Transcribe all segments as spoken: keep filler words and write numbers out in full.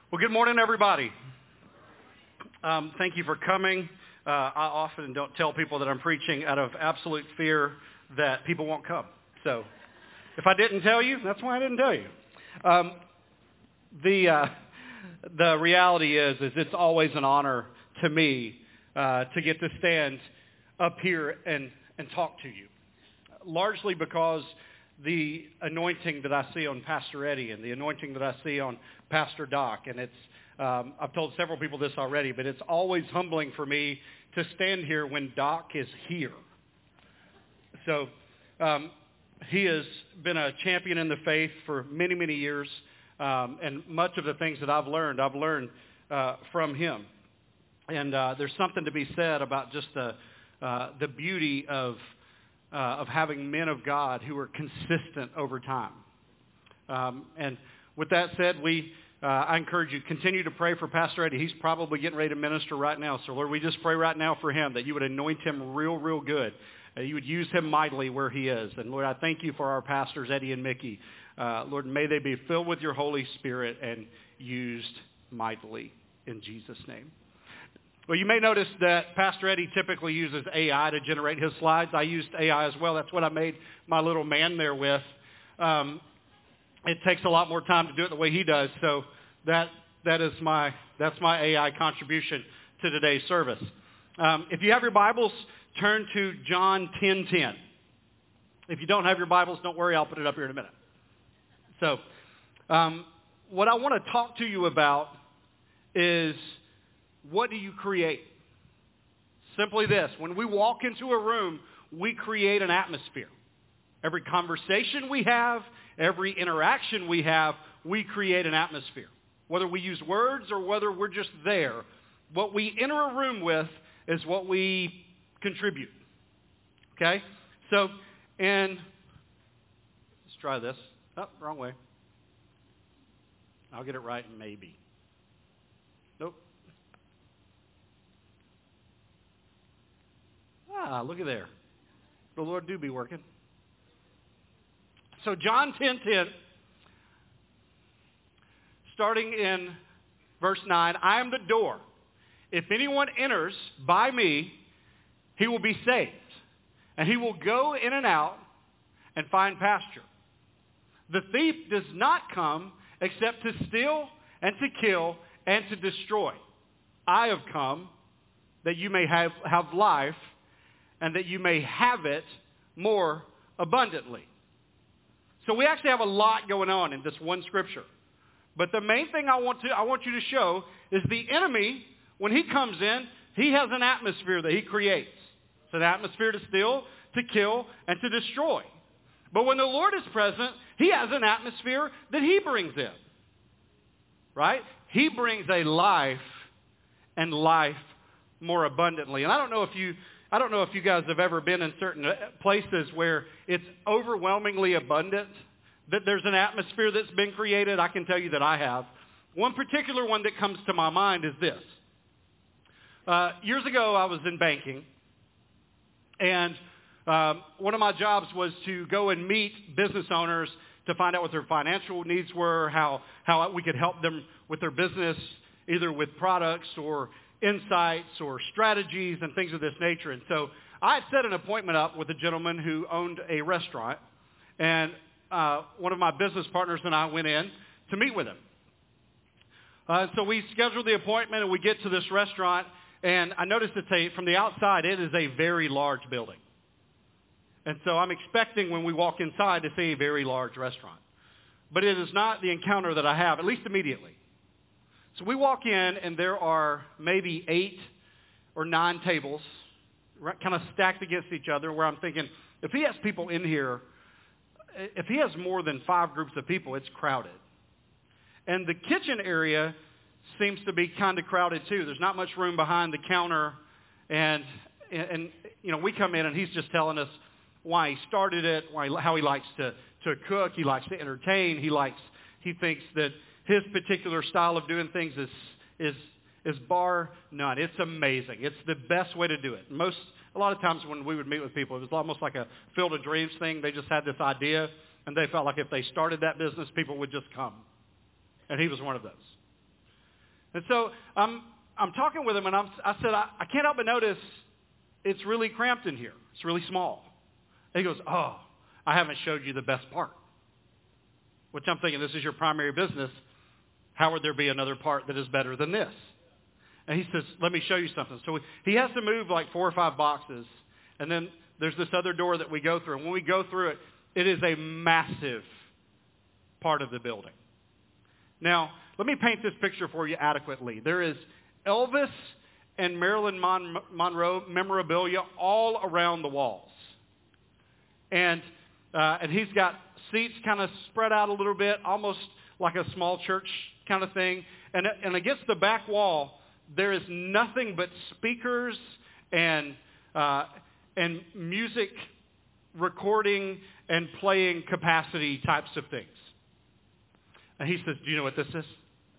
Well, good morning, everybody. Um, thank you for coming. Uh, I often don't tell people that I'm preaching out of absolute fear that people won't come. So if I didn't tell you, that's why I didn't tell you. Um, the uh, the reality is, is it's always an honor to me uh, to get to stand up here and, and talk to you, largely because the anointing that I see on Pastor Eddie and the anointing that I see on Pastor Doc, and it's, um, I've told several people this already, but it's always humbling for me to stand here when Doc is here. So um, he has been a champion in the faith for many, many years, um, and much of the things that I've learned, I've learned uh, from him. And uh, there's something to be said about just the uh, the beauty of Uh, of having men of God who are consistent over time. Um, and with that said, we uh, I encourage you, continue to pray for Pastor Eddie. He's probably getting ready to minister right now. So Lord, we just pray right now for him that you would anoint him real, real good. Uh, you would use him mightily where he is. And Lord, I thank you for our pastors, Eddie and Mickey. Uh, Lord, may they be filled with your Holy Spirit and used mightily in Jesus' name. Well, you may notice that Pastor Eddie typically uses A I to generate his slides. I used A I as well. That's what I made my little man there with. Um, it takes a lot more time to do it the way he does, so that that is my that's my A I contribution to today's service. Um, if you have your Bibles, turn to John ten ten. If you don't have your Bibles, don't worry. I'll put it up here in a minute. So, um, what I want to talk to you about is, what do you create? Simply this. When we walk into a room, we create an atmosphere. Every conversation we have, every interaction we have, we create an atmosphere. Whether we use words or whether we're just there, what we enter a room with is what we contribute. Okay? So, and let's try this. Oh, wrong way. I'll get it right maybe. Nope. Ah, look at there. The Lord do be working. So John ten ten, starting in verse nine, I am the door. If anyone enters by me, he will be saved, and he will go in and out and find pasture. The thief does not come except to steal and to kill and to destroy. I have come that you may have, have life, and that you may have it more abundantly. So we actually have a lot going on in this one scripture. But the main thing I want to I want you to show is the enemy, when he comes in, he has an atmosphere that he creates. It's an atmosphere to steal, to kill, and to destroy. But when the Lord is present, he has an atmosphere that he brings in. Right? He brings a life and life more abundantly. And I don't know if you I don't know if you guys have ever been in certain places where it's overwhelmingly abundant, that there's an atmosphere that's been created. I can tell you that I have. One particular one that comes to my mind is this. Uh, years ago, I was in banking, and um, one of my jobs was to go and meet business owners to find out what their financial needs were, how, how we could help them with their business, either with products or insights or strategies and things of this nature. And so I had set an appointment up with a gentleman who owned a restaurant, and uh, one of my business partners and I went in to meet with him. Uh, so we scheduled the appointment, and we get to this restaurant, and I noticed it's a, from the outside, it is a very large building. And so I'm expecting when we walk inside to see a very large restaurant. But it is not the encounter that I have, at least immediately. So we walk in, and there are maybe eight or nine tables kind of stacked against each other, where I'm thinking, if he has people in here, if he has more than five groups of people, it's crowded. And the kitchen area seems to be kind of crowded too. There's not much room behind the counter. And, and you know, we come in, and he's just telling us why he started it, why, how he likes to, to cook. He likes to entertain. He likes, he thinks that his particular style of doing things is is is bar none. It's amazing. It's the best way to do it. Most a lot of times when we would meet with people, it was almost like a Field of Dreams thing. They just had this idea, and they felt like if they started that business, people would just come. And he was one of those. And so I'm, I'm talking with him, and I'm, I said, I, I can't help but notice it's really cramped in here. It's really small. And he goes, oh, I haven't showed you the best part. Which I'm thinking, this is your primary business. How would there be another part that is better than this? And he says, let me show you something. So he has to move like four or five boxes. And then there's this other door that we go through. And when we go through it, it is a massive part of the building. Now, let me paint this picture for you adequately. There is Elvis and Marilyn Mon- Monroe memorabilia all around the walls. And uh, and he's got seats kind of spread out a little bit, almost like a small church kind of thing. And, and against the back wall, there is nothing but speakers and uh, and music recording and playing capacity types of things. And he says, do you know what this is?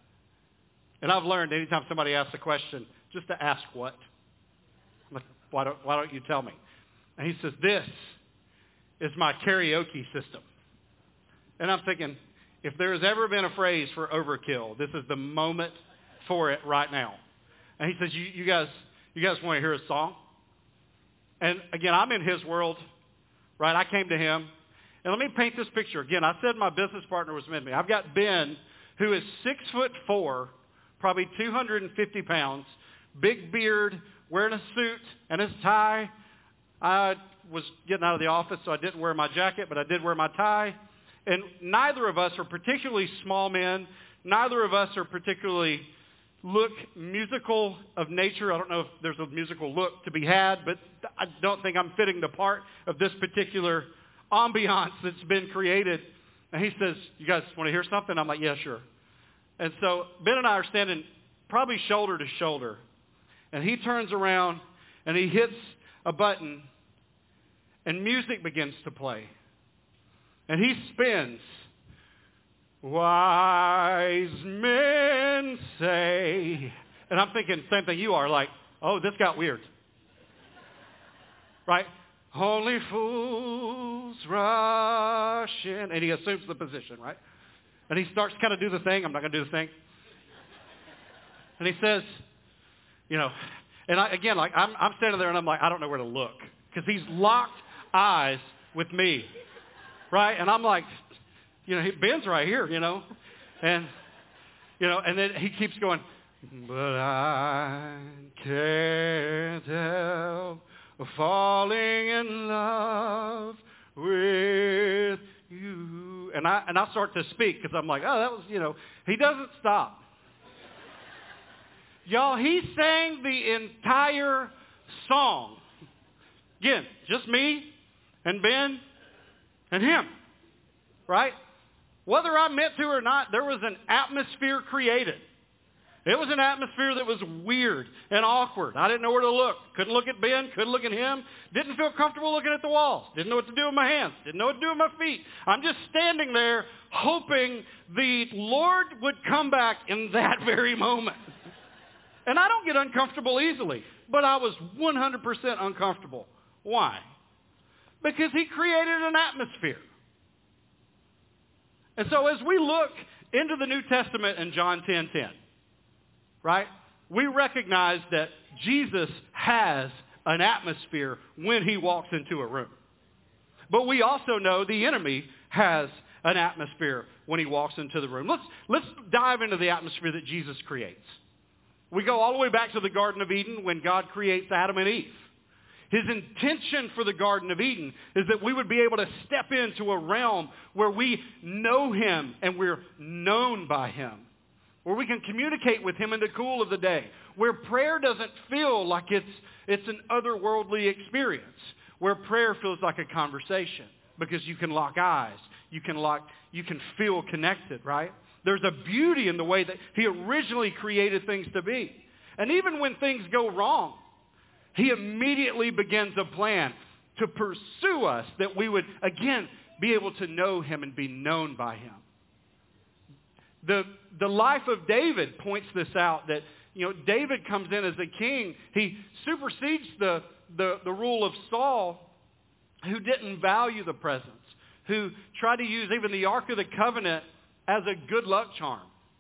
And I've learned anytime somebody asks a question, just to ask what. I'm like, why don't, why don't you tell me? And he says, this is my karaoke system. And I'm thinking, if there has ever been a phrase for overkill, this is the moment for it right now. And he says, you, you guys you guys want to hear a song? And again, I'm in his world, right? I came to him. And let me paint this picture. Again, I said my business partner was with me. I've got Ben, who is six foot four, probably two hundred fifty pounds, big beard, wearing a suit and his tie. I was getting out of the office, so I didn't wear my jacket, but I did wear my tie. And neither of us are particularly small men. Neither of us are particularly look musical of nature. I don't know if there's a musical look to be had, but I don't think I'm fitting the part of this particular ambiance that's been created. And he says, you guys want to hear something? I'm like, yeah, sure. And so Ben and I are standing probably shoulder to shoulder. And he turns around and he hits a button and music begins to play. And he spins, wise men say, and I'm thinking same thing you are, like, oh, this got weird. Right? Only fools rush in. And he assumes the position, right? And he starts to kind of do the thing. I'm not going to do the thing. And he says, you know, and I, again, like I'm, I'm standing there and I'm like, I don't know where to look. Because he's locked eyes with me, right? And I'm like, you know, Ben's right here, you know. And, you know, and then he keeps going, but I can't help falling in love with you. And I and I start to speak because I'm like, oh, that was, you know, he doesn't stop. Y'all, he sang the entire song. Again, just me and Ben and him, right? Whether I meant to or not, there was an atmosphere created. It was an atmosphere that was weird and awkward. I didn't know where to look. Couldn't look at Ben. Couldn't look at him. Didn't feel comfortable looking at the walls. Didn't know what to do with my hands. Didn't know what to do with my feet. I'm just standing there hoping the Lord would come back in that very moment. And I don't get uncomfortable easily, but I was one hundred percent uncomfortable. Why? Because he created an atmosphere. And so as we look into the New Testament in John ten ten, right, we recognize that Jesus has an atmosphere when he walks into a room. But we also know the enemy has an atmosphere when he walks into the room. Let's, let's dive into the atmosphere that Jesus creates. We go all the way back to the Garden of Eden when God creates Adam and Eve. His intention for the Garden of Eden is that we would be able to step into a realm where we know him and we're known by him, where we can communicate with him in the cool of the day, where prayer doesn't feel like it's, it's an otherworldly experience, where prayer feels like a conversation because you can lock eyes, you can, lock, you can feel connected, right? There's a beauty in the way that he originally created things to be. And even when things go wrong, he immediately begins a plan to pursue us that we would, again, be able to know him and be known by him. The, the life of David points this out, that, you know, David comes in as a king. He supersedes the, the, the rule of Saul, who didn't value the presence, who tried to use even the Ark of the Covenant as a good luck charm.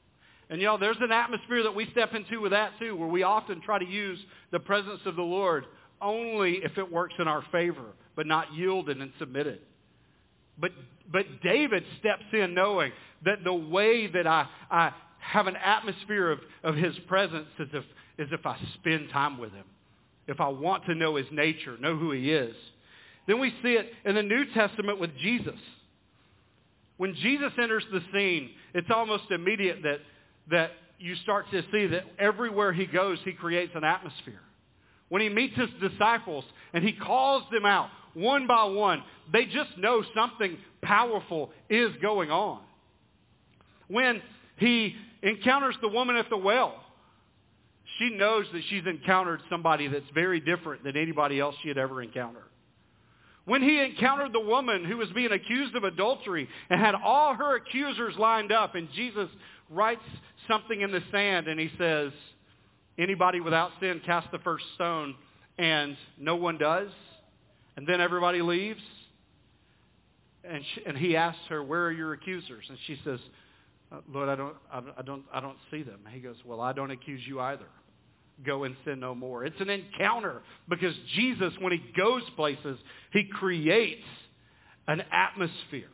And y'all, there's an atmosphere that we step into with that too, where we often try to use the presence of the Lord only if it works in our favor, but not yielded and submitted. But but David steps in knowing that the way that I, I have an atmosphere of, of his presence is if, is if I spend time with him. If I want to know his nature, know who he is. Then we see it in the New Testament with Jesus. When Jesus enters the scene, it's almost immediate that, that you start to see that everywhere he goes, he creates an atmosphere. When he meets his disciples and he calls them out one by one, they just know something powerful is going on. When he encounters the woman at the well, she knows that she's encountered somebody that's very different than anybody else she had ever encountered. When he encountered the woman who was being accused of adultery and had all her accusers lined up, and Jesus writes something in the sand and he says, anybody without sin cast the first stone, and no one does. And then everybody leaves. And, she, and he asks her, where are your accusers? And she says, Lord, I don't, I don't, I don't see them. He goes, well, I don't accuse you either. Go and sin no more. It's an encounter because Jesus, when he goes places, he creates an atmosphere.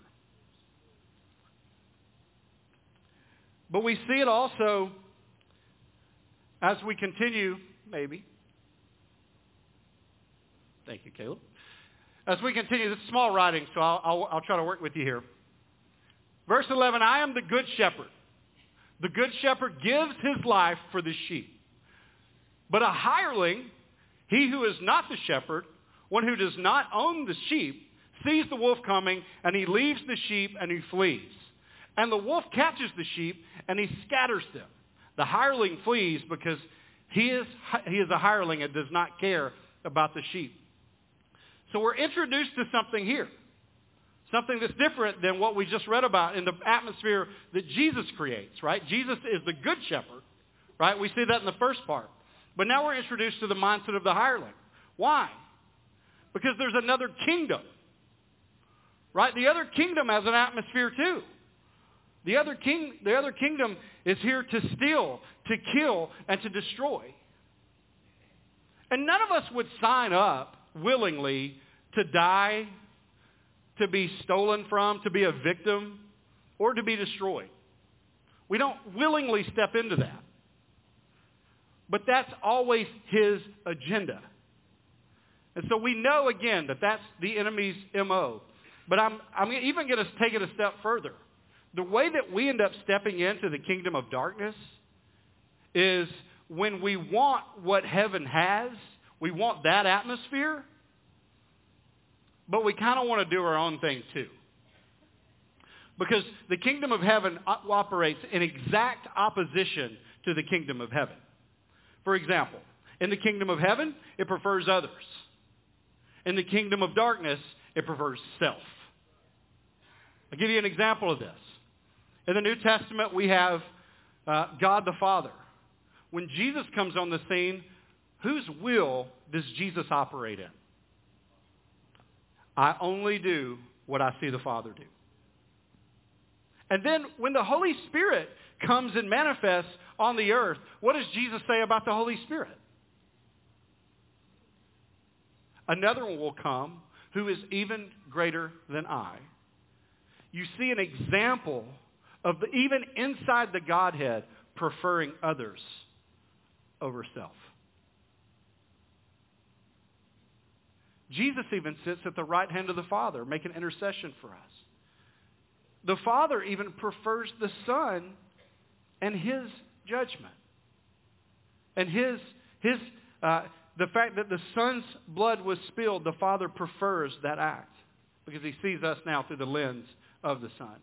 But we see it also as we continue, maybe. Thank you, Caleb. As we continue, this is small writing, so I'll, I'll, I'll try to work with you here. Verse eleven, I am the good shepherd. The good shepherd gives his life for the sheep. But a hireling, he who is not the shepherd, one who does not own the sheep, sees the wolf coming, and he leaves the sheep and he flees. And the wolf catches the sheep and he scatters them. The hireling flees because he is, he is a hireling and does not care about the sheep. So we're introduced to something here. Something that's different than what we just read about in the atmosphere that Jesus creates, right? Jesus is the good shepherd, right? We see that in the first part. But now we're introduced to the mindset of the hireling. Why? Because there's another kingdom, right? The other kingdom has an atmosphere too. The other king, the other kingdom is here to steal, to kill, and to destroy. And none of us would sign up willingly to die, to be stolen from, to be a victim, or to be destroyed. We don't willingly step into that. But that's always his agenda. And so we know, again, that that's the enemy's M O. But I'm, I'm even going to take it a step further. The way that we end up stepping into the kingdom of darkness is when we want what heaven has, we want that atmosphere, but we kind of want to do our own thing too. Because the kingdom of heaven operates in exact opposition to the kingdom of heaven. For example, in the kingdom of heaven, it prefers others. In the kingdom of darkness, it prefers self. I'll give you an example of this. In the New Testament, we have uh, God the Father. When Jesus comes on the scene, whose will does Jesus operate in? I only do what I see the Father do. And then when the Holy Spirit comes and manifests on the earth, what does Jesus say about the Holy Spirit? Another one will come who is even greater than I. You see an example of the, even inside the Godhead, preferring others over self. Jesus even sits at the right hand of the Father, making intercession for us. The Father even prefers the Son and his judgment. And his, his, uh, the fact that the Son's blood was spilled, the Father prefers that act because he sees us now through the lens of the Son.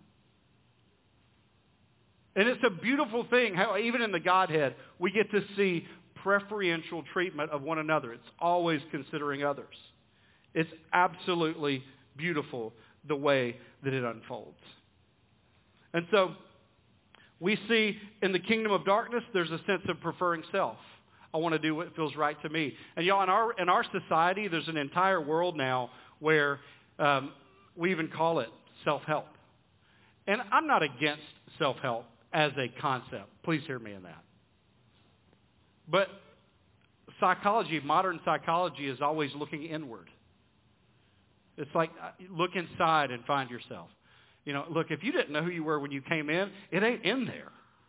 And it's a beautiful thing how even in the Godhead, we get to see preferential treatment of one another. It's always considering others. It's absolutely beautiful the way that it unfolds. And so we see in the kingdom of darkness, there's a sense of preferring self. I want to do what feels right to me. And y'all, in our, in our society, there's an entire world now where um, we even call it self-help. And I'm not against self-help as a concept. Please hear me in that. But psychology, modern psychology, is always looking inward. It's like, look inside and find yourself. You know, look, if you didn't know who you were when you came in, it ain't in there.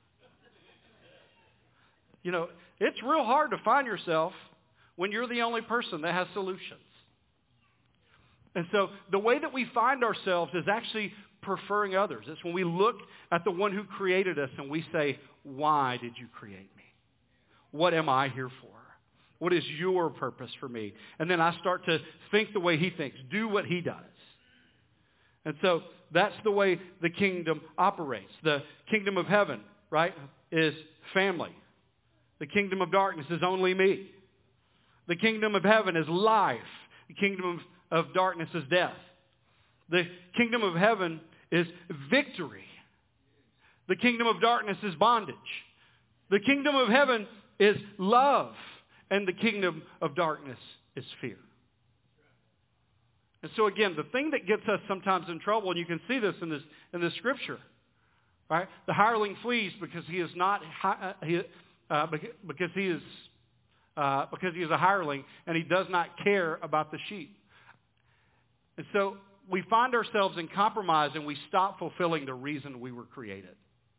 You know, it's real hard to find yourself when you're the only person that has solutions. And so the way that we find ourselves is actually preferring others. It's when we look at the one who created us and we say, why did you create me? What am I here for? What is your purpose for me? And then I start to think the way he thinks, do what he does. And so that's the way the kingdom operates. The kingdom of heaven, right, is family. The kingdom of darkness is only me. The kingdom of heaven is life. The kingdom of, of darkness is death. The kingdom of heaven is victory. The kingdom of darkness is bondage. The kingdom of heaven is love. And the kingdom of darkness is fear. And so again, the thing that gets us sometimes in trouble, and you can see this in this in this scripture, right? The hireling flees because he is not uh, he, uh, because he is uh, because he is a hireling and he does not care about the sheep. And so we find ourselves in compromise and we stop fulfilling the reason we were created.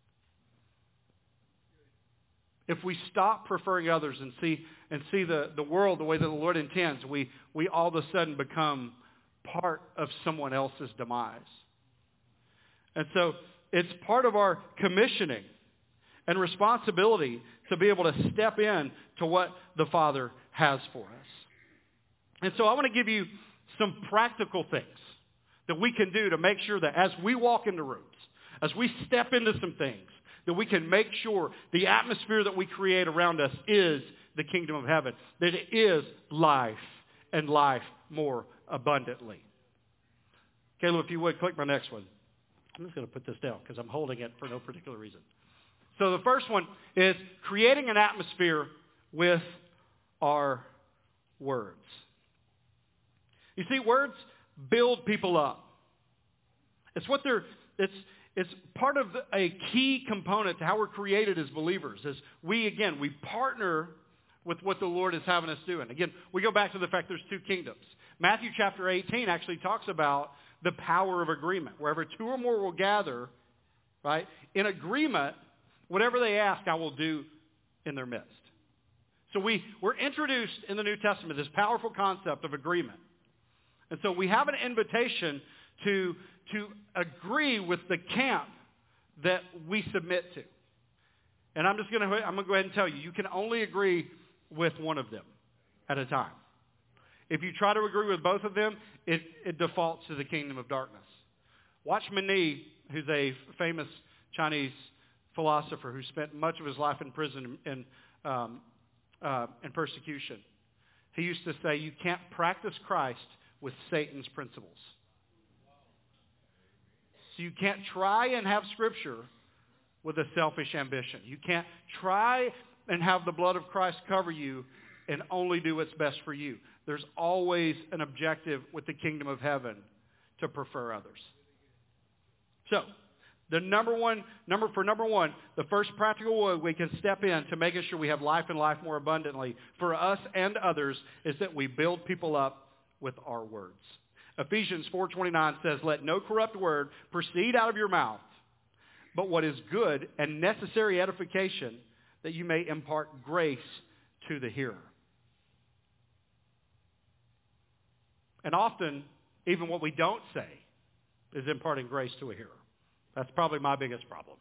If we stop preferring others and see and see the, the world the way that the Lord intends, we, we all of a sudden become part of someone else's demise. And so it's part of our commissioning and responsibility to be able to step in to what the Father has for us. And so I want to give you some practical things that we can do to make sure that as we walk into rooms, as we step into some things, that we can make sure the atmosphere that we create around us is the kingdom of heaven, that it is life and life more abundantly. Caleb, if you would, click my next one. I'm just going to put this down because I'm holding it for no particular reason. So the first one is creating an atmosphere with our words. You see, words build people up. It's what they're, it's, it's part of a key component to how we're created as believers. Is we, again, we partner with what the Lord is having us do. And again, we go back to the fact there's two kingdoms. Matthew chapter eighteen actually talks about the power of agreement. Wherever two or more will gather, right, in agreement, whatever they ask, I will do in their midst. So we, we're introduced in the New Testament this powerful concept of agreement. And so we have an invitation to, to agree with the camp that we submit to. And I'm just going to, I'm going to go ahead and tell you, you can only agree with one of them at a time. If you try to agree with both of them, it, it defaults to the kingdom of darkness. Watch Mani, who's a famous Chinese philosopher who spent much of his life in prison and um, uh, in persecution. He used to say, you can't practice Christ with Satan's principles. So you can't try and have Scripture with a selfish ambition. You can't try and have the blood of Christ cover you and only do what's best for you. There's always an objective with the kingdom of heaven to prefer others. So, the number one, number for number one, the first practical way we can step in to making sure we have life and life more abundantly for us and others is that we build people up with our words. Ephesians four twenty-nine says, let no corrupt word proceed out of your mouth, but what is good and necessary edification, that you may impart grace to the hearer. And often, even what we don't say is imparting grace to a hearer. That's probably my biggest problem.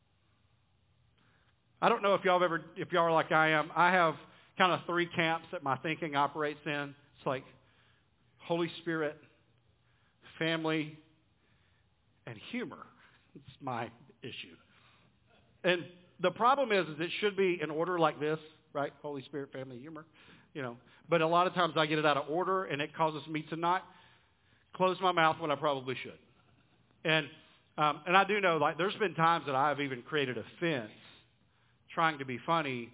I don't know if y'all have ever, if y'all are like I am. I have kind of three camps that my thinking operates in. It's like Holy Spirit, family, and humor. It's my issue. And the problem is, is it should be in order like this, right? Holy Spirit, family, humor, you know. But a lot of times I get it out of order, and it causes me to not close my mouth when I probably should. And um, and I do know, like, there's been times that I've even created a fence trying to be funny,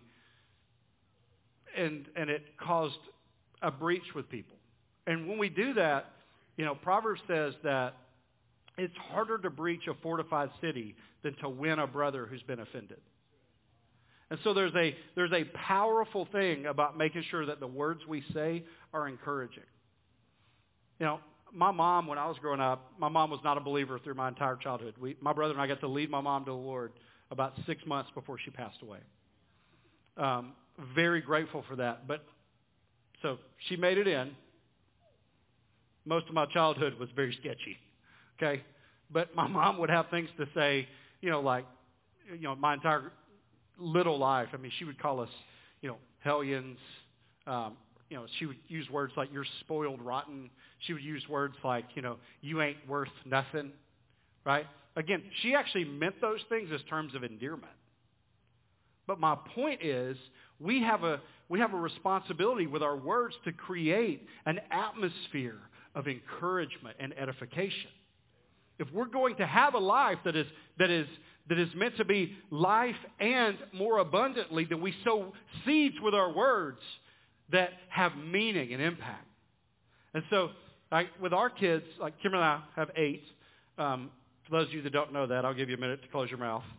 and and it caused a breach with people. And when we do that, you know, Proverbs says that it's harder to breach a fortified city than to win a brother who's been offended. And so there's a there's a powerful thing about making sure that the words we say are encouraging. You know, my mom, when I was growing up, my mom was not a believer through my entire childhood. We, my brother and I got to lead my mom to the Lord about six months before she passed away. Um, very grateful for that. But so she made it in. Most of my childhood was very sketchy. Okay, but my mom would have things to say, you know, like, you know, my entire little life. I mean, she would call us, you know, hellions. Um, you know, she would use words like "you're spoiled rotten." She would use words like, you know, "you ain't worth nothing," right? Again, she actually meant those things as terms of endearment. But my point is, we have a we have a responsibility with our words to create an atmosphere of encouragement and edification. If we're going to have a life that is that is that is meant to be life and more abundantly, then we sow seeds with our words that have meaning and impact. And so, like with our kids, like Kim and I have eight. Um, for those of you that don't know that, I'll give you a minute to close your mouth.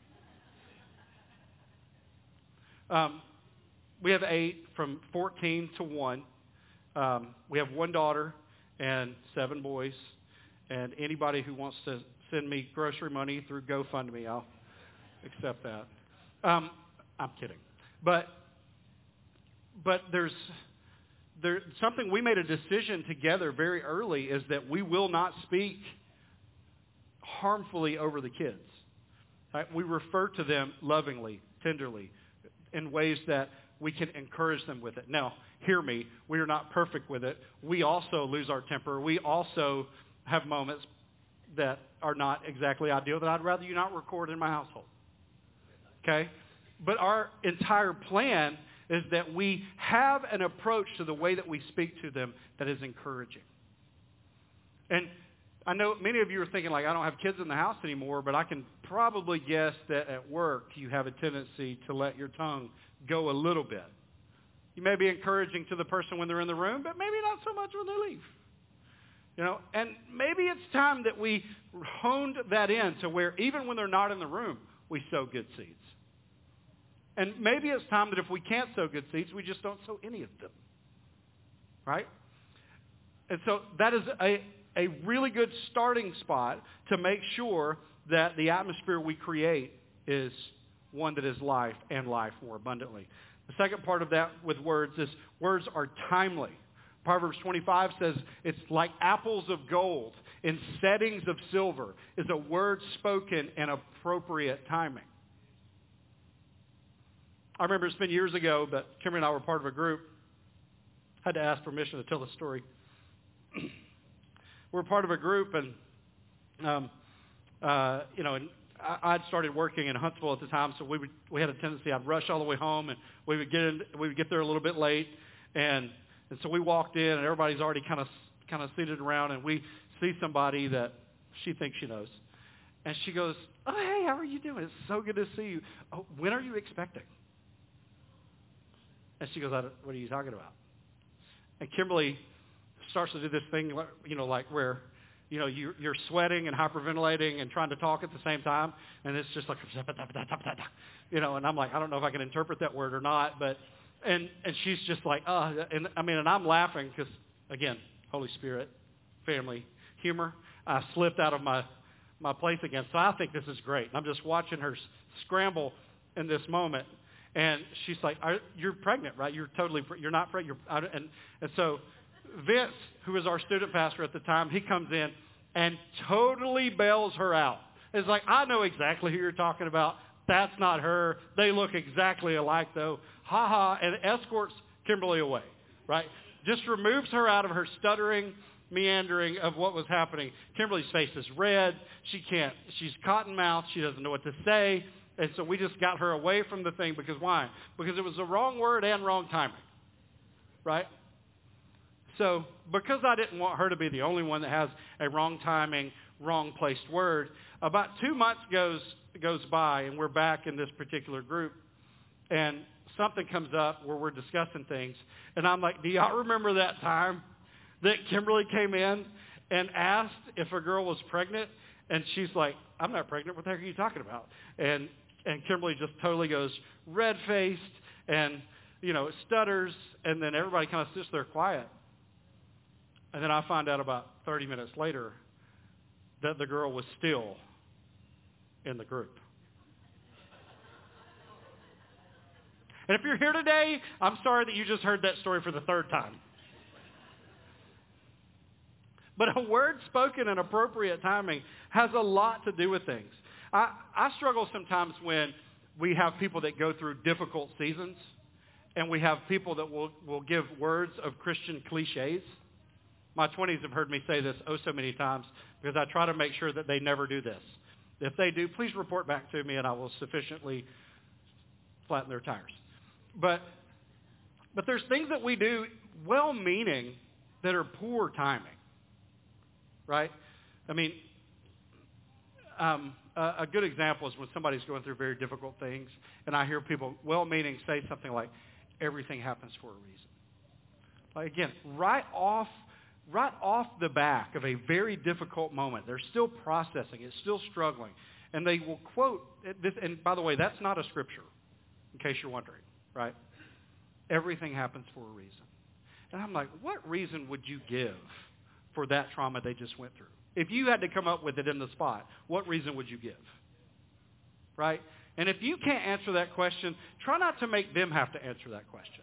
Um, we have eight from fourteen to one. Um, we have one daughter and seven boys. And anybody who wants to send me grocery money through GoFundMe, I'll accept that. Um, I'm kidding. But but there's there something we made a decision together very early is that we will not speak harmfully over the kids. Right? We refer to them lovingly, tenderly, in ways that we can encourage them with it. Now, hear me, we are not perfect with it. We also lose our temper. We also have moments that are not exactly ideal that I'd rather you not record in my household. Okay? But our entire plan is that we have an approach to the way that we speak to them that is encouraging. And I know many of you are thinking, like, I don't have kids in the house anymore, but I can probably guess that at work you have a tendency to let your tongue go a little bit. You may be encouraging to the person when they're in the room, but maybe not so much when they leave. You know, and maybe it's time that we honed that in to where even when they're not in the room, we sow good seeds. And maybe it's time that if we can't sow good seeds, we just don't sow any of them. Right? And so that is a, a really good starting spot to make sure that the atmosphere we create is one that is life and life more abundantly. The second part of that with words is words are timely. Proverbs twenty-five says it's like apples of gold in settings of silver is a word spoken in appropriate timing. I remember it's been years ago, but Kimberly and I were part of a group. I had to ask permission to tell the story. We're part of a group, and um, uh, you know, and I, I'd started working in Huntsville at the time, so we would we had a tendency. I'd rush all the way home, and we would get in, we would get there a little bit late, and and so we walked in, and everybody's already kind of kind of seated around, and we see somebody that she thinks she knows, and she goes, "Oh, hey, how are you doing? It's so good to see you. Oh, when are you expecting?" And she goes, I don't, "What are you talking about?" And Kimberly starts to do this thing, you know, like where, you know, you, you're sweating and hyperventilating and trying to talk at the same time, and it's just like, you know, and I'm like, I don't know if I can interpret that word or not, but, and and she's just like, uh, and I mean, and I'm laughing because, again, Holy Spirit, family, humor. I slipped out of my, my place again, so I think this is great. I'm just watching her scramble in this moment. And she's like, "You're pregnant, right? You're totally, you're not pregnant." You're, and, and so Vince, who was our student pastor at the time, he comes in and totally bails her out. It's like, "I know exactly who you're talking about. That's not her. They look exactly alike, though. Ha ha," and escorts Kimberly away, right? Just removes her out of her stuttering, meandering of what was happening. Kimberly's face is red. She can't, she's cotton-mouthed. She doesn't know what to say. And so we just got her away from the thing because why? Because it was the wrong word and wrong timing, right? So because I didn't want her to be the only one that has a wrong timing, wrong placed word, about two months goes goes by and we're back in this particular group, and something comes up where we're discussing things, and I'm like, "Do y'all remember that time that Kimberly came in and asked if a girl was pregnant, and she's like, I'm not pregnant. What the heck are you talking about? And and Kimberly just totally goes red-faced and, you know, stutters, and then everybody kind of sits there quiet. And then I find out about thirty minutes later that the girl was still in the group. And if you're here today, I'm sorry that you just heard that story for the third time. But a word spoken in appropriate timing has a lot to do with things. I, I struggle sometimes when we have people that go through difficult seasons, and we have people that will, will give words of Christian cliches. My twenties have heard me say this oh so many times because I try to make sure that they never do this. If they do, please report back to me, and I will sufficiently flatten their tires. But but there's things that we do well-meaning that are poor timing, right? I mean, um, a, a good example is when somebody's going through very difficult things, and I hear people well-meaning say something like, everything happens for a reason. Like, again, right off, right off the back of a very difficult moment, they're still processing, it's still struggling, and they will quote this, and by the way, that's not a scripture, in case you're wondering. Right? Everything happens for a reason. And I'm like, what reason would you give for that trauma they just went through? If you had to come up with it in the spot, what reason would you give? Right? And if you can't answer that question, try not to make them have to answer that question.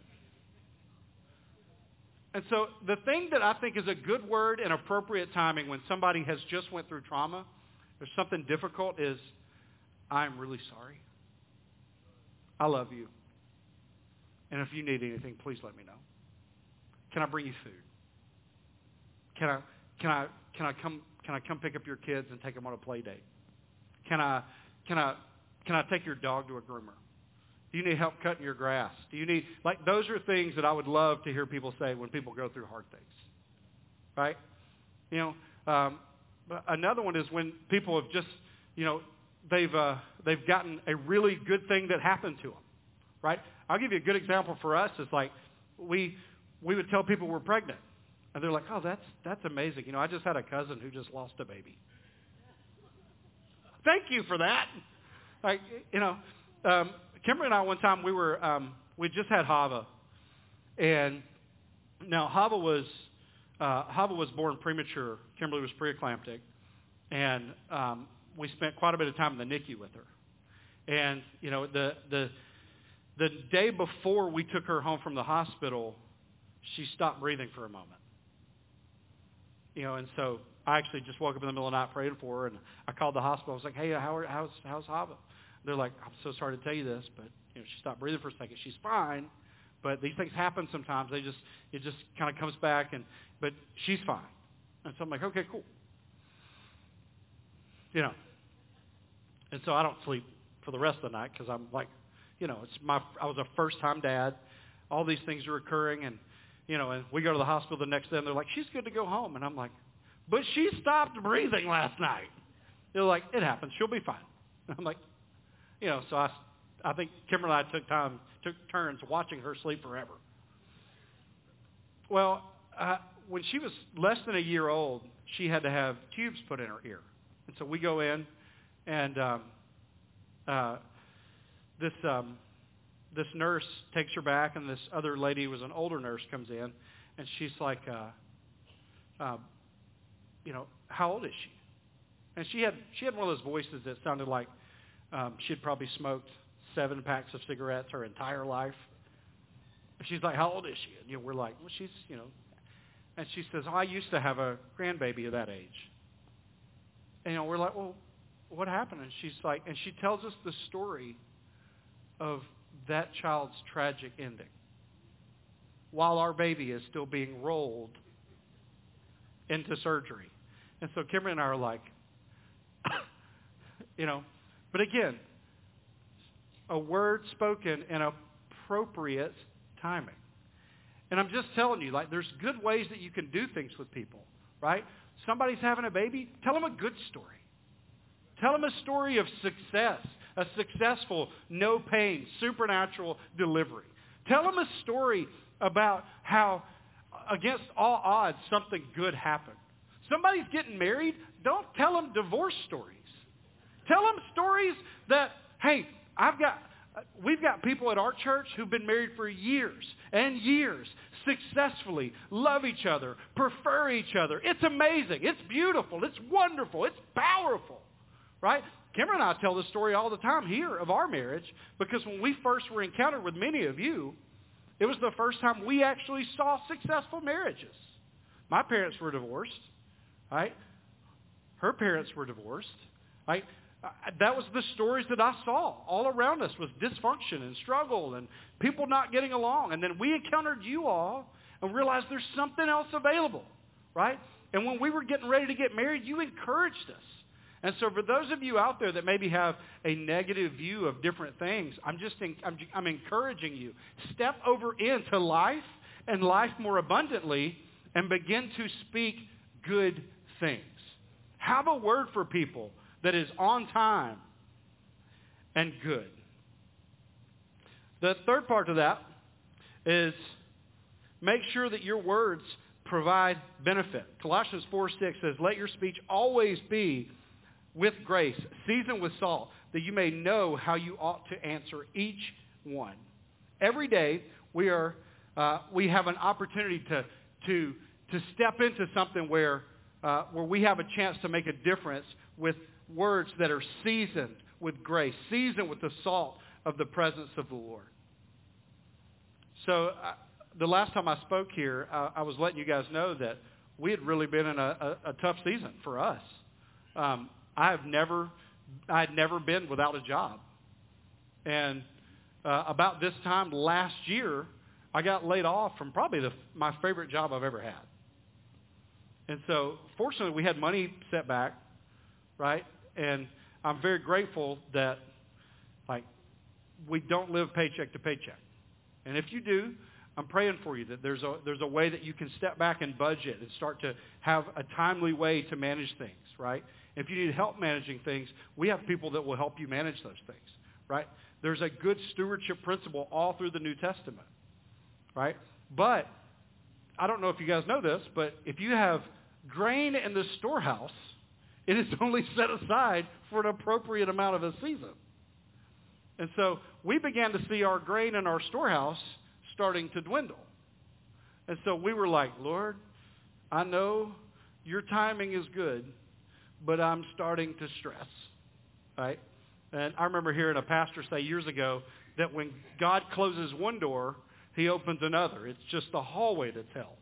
And so the thing that I think is a good word and appropriate timing when somebody has just went through trauma, or something difficult, is, I'm really sorry. I love you. And if you need anything, please let me know. Can I bring you food? Can I can I can I come can I come pick up your kids and take them on a play date? Can I can I can I take your dog to a groomer? Do you need help cutting your grass? Do you need like those are things that I would love to hear people say when people go through hard things. Right? You know, um, another one is when people have just, you know, they've uh, they've gotten a really good thing that happened to them. Right? I'll give you a good example for us. It's like we we would tell people we're pregnant. And they're like, oh, that's that's amazing. You know, I just had a cousin who just lost a baby. Thank you for that. Like, you know, um, Kimberly and I one time we were, um, we just had Hava. And now Hava was, uh, Hava was born premature. Kimberly was preeclamptic. And um, we spent quite a bit of time in the N I C U with her. And, you know, the the The day before we took her home from the hospital, she stopped breathing for a moment. You know, and so I actually just woke up in the middle of the night praying for her, and I called the hospital. I was like, hey, how are, how's, how's Hava? They're like, I'm so sorry to tell you this, but you know, she stopped breathing for a second. She's fine, but these things happen sometimes. They just It just kind of comes back, and but she's fine. And so I'm like, okay, cool. You know, and so I don't sleep for the rest of the night because I'm like, you know, it's my, I was a first-time dad. All these things are occurring, and, you know, and we go to the hospital the next day, and they're like, she's good to go home. And I'm like, but she stopped breathing last night. They're like, it happens. She'll be fine. And I'm like, you know, so I, I think Kimberly and I took time, took turns watching her sleep forever. Well, uh, when she was less than a year old, she had to have tubes put in her ear. And so we go in, and um, uh, this um, this nurse takes her back, and this other lady who was an older nurse comes in, and she's like, uh, uh, you know, how old is she? And she had she had one of those voices that sounded like um, she had probably smoked seven packs of cigarettes her entire life. She's like, how old is she? And you know, we're like, well, she's, you know, and she says, oh, I used to have a grandbaby of that age. And you know, we're like, well, what happened? And she's like, and she tells us the story of that child's tragic ending while our baby is still being rolled into surgery. And so Kimberly and I are like, you know, but again, a word spoken in appropriate timing. And I'm just telling you, like, there's good ways that you can do things with people, right? Somebody's having a baby, tell them a good story. Tell them a story of success, a successful, no pain, supernatural delivery. Tell them a story about how, against all odds, something good happened. Somebody's getting married, don't tell them divorce stories. Tell them stories that, hey, I've got, we've got people at our church who've been married for years and years, successfully, love each other, prefer each other. It's amazing. It's beautiful. It's wonderful. It's powerful, right? Kimber and I tell this story all the time here of our marriage because when we first were encountered with many of you, it was the first time we actually saw successful marriages. My parents were divorced, right? Her parents were divorced, right? That was the stories that I saw all around us was dysfunction and struggle and people not getting along. And then we encountered you all and realized there's something else available, right? And when we were getting ready to get married, you encouraged us. And so for those of you out there that maybe have a negative view of different things, I'm just I'm, I'm encouraging you. Step over into life and life more abundantly and begin to speak good things. Have a word for people that is on time and good. The third part of that is make sure that your words provide benefit. Colossians four six says, let your speech always be with grace, seasoned with salt, that you may know how you ought to answer each one. Every day we are uh, we have an opportunity to to to step into something where uh, where we have a chance to make a difference with words that are seasoned with grace, seasoned with the salt of the presence of the Lord. So uh, the last time I spoke here, uh, I was letting you guys know that we had really been in a, a, a tough season for us. Um, I have never, I had never been without a job. And uh, about this time last year, I got laid off from probably the, my favorite job I've ever had. And so fortunately, we had money set back, right? And I'm very grateful that, like, we don't live paycheck to paycheck. And if you do, I'm praying for you that there's a there's a way that you can step back and budget and start to have a timely way to manage things, right? If you need help managing things, we have people that will help you manage those things, right? There's a good stewardship principle all through the New Testament, right? But I don't know if you guys know this, but if you have grain in the storehouse, it is only set aside for an appropriate amount of a season. And so we began to see our grain in our storehouse starting to dwindle. And so we were like, Lord, I know your timing is good, but I'm starting to stress, right? And I remember hearing a pastor say years ago that when God closes one door, he opens another. It's just the hallway that's hell.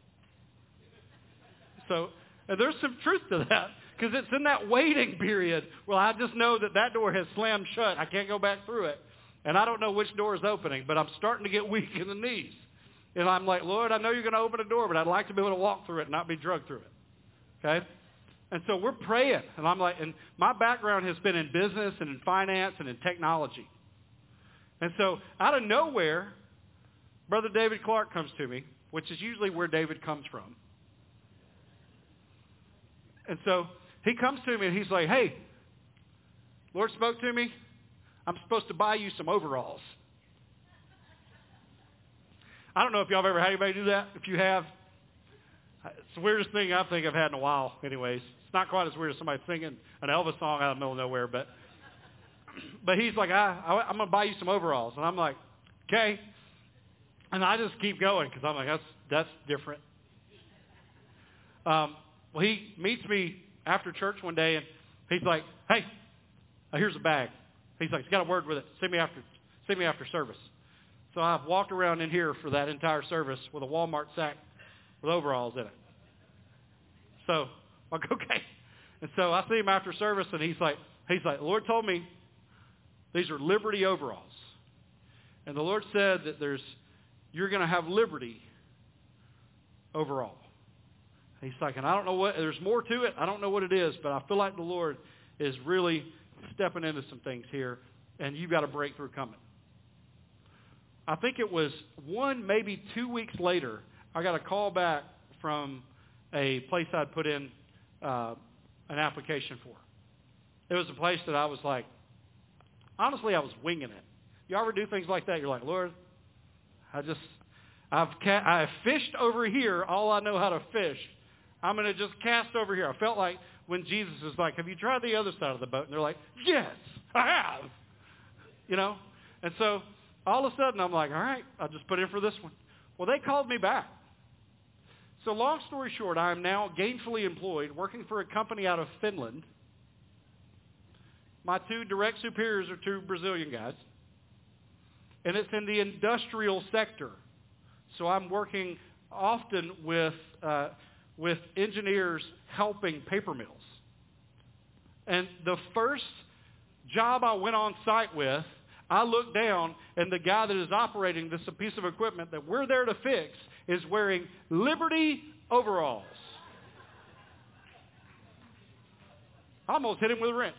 So and there's some truth to that because it's in that waiting period. Well, I just know that that door has slammed shut. I can't go back through it. And I don't know which door is opening, but I'm starting to get weak in the knees. And I'm like, Lord, I know you're going to open a door, but I'd like to be able to walk through it and not be drugged through it. Okay? And so we're praying. And I'm like, and my background has been in business and in finance and in technology. And so out of nowhere, Brother David Clark comes to me, which is usually where David comes from. And so he comes to me and he's like, hey, Lord spoke to me. I'm supposed to buy you some overalls. I don't know if y'all have ever had anybody do that. If you have, it's the weirdest thing I think I've had in a while anyways. It's not quite as weird as somebody singing an Elvis song out of the middle of nowhere, but but he's like, I, I, I'm going to buy you some overalls. And I'm like, okay. And I just keep going because I'm like, that's that's different. Um, well, he meets me after church one day, and he's like, hey, here's a bag. He's like, he's got a word with it. See me after, see me after service. So I've walked around in here for that entire service with a Walmart sack with overalls in it. So I'm like, okay. And so I see him after service, and he's like, he's like, the Lord told me these are Liberty overalls. And the Lord said that there's, you're going to have liberty overall. He's like, and I don't know what, there's more to it. I don't know what it is, but I feel like the Lord is really stepping into some things here, and you've got a breakthrough coming. I think it was one, maybe two weeks later, I got a call back from a place I'd put in uh, an application for. It was a place that I was like, honestly, I was winging it. You ever do things like that? You're like, Lord, I just, I've ca- I've fished over here all I know how to fish. I'm going to just cast over here. I felt like when Jesus was like, have you tried the other side of the boat? And they're like, yes, I have. You know? And so all of a sudden I'm like, all right, I'll just put in for this one. Well, they called me back. So long story short, I am now gainfully employed, working for a company out of Finland. My two direct superiors are two Brazilian guys. And it's in the industrial sector. So I'm working often with uh, with engineers helping paper mills. And the first job I went on site with, I looked down, and the guy that is operating this piece of equipment that we're there to fix is wearing Liberty overalls. I almost hit him with a wrench.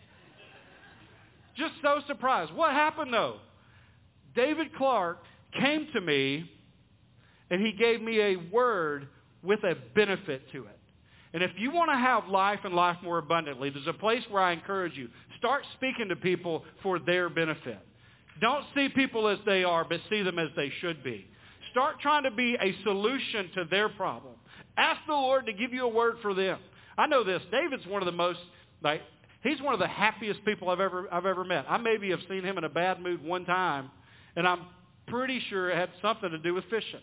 Just so surprised. What happened, though? David Clark came to me, and he gave me a word with a benefit to it. And if you want to have life and life more abundantly, there's a place where I encourage you. Start speaking to people for their benefit. Don't see people as they are, but see them as they should be. Start trying to be a solution to their problem. Ask the Lord to give you a word for them. I know this. David's one of the most, like, he's one of the happiest people I've ever I've ever met. I maybe have seen him in a bad mood one time, and I'm pretty sure it had something to do with fishing.